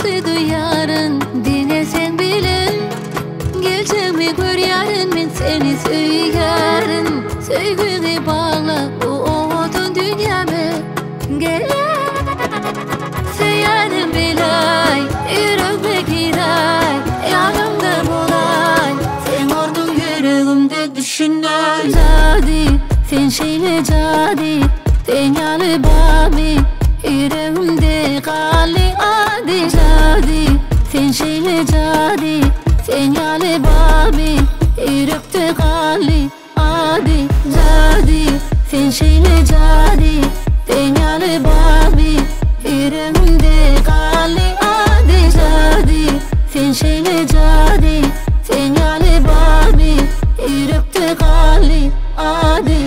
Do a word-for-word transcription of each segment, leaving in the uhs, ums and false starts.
yürekli duyarın, dine sen bilin. Geleceğimi gör yarın, ben seni söylerim. Sevgini bağla bu odun dünyama. Gel seyarim bilay, yüreğime giray, yanımda bulay. Sen ordun yüreğimde düşünler. Jadi sen şeyle jadi, sen yalı bami, yüreğimde kalli adi. Jadi sen şeyle jadi, sen yalı bami, yüreğimde kalli adi. Jadi sen şeyle jadi, sen yalı bami, yüreğimde kalli adi. Jadi sen şeyle jadi, sen yalı bami, yüreğimde kalli adi.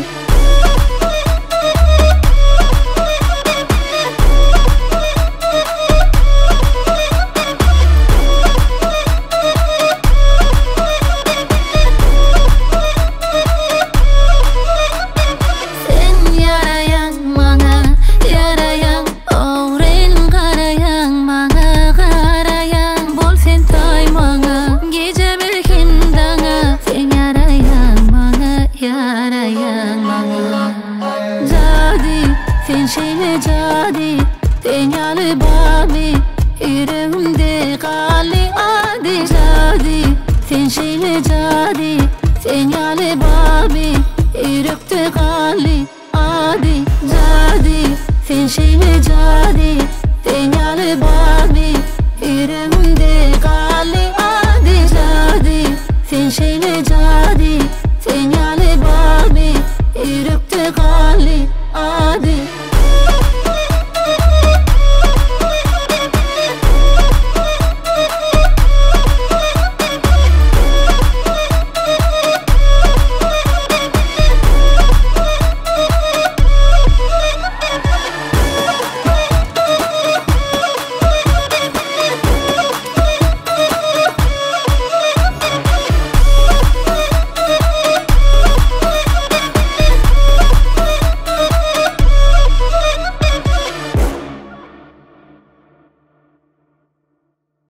Sen şeyle jadi, sen yalı bami, yüreğimde kalli adi. Jadi sen şeyle jadi, sen yalı bami, yüreğimde kalli adi. Jadi sen şeyle jadi, sen yalı bami, yüreğimde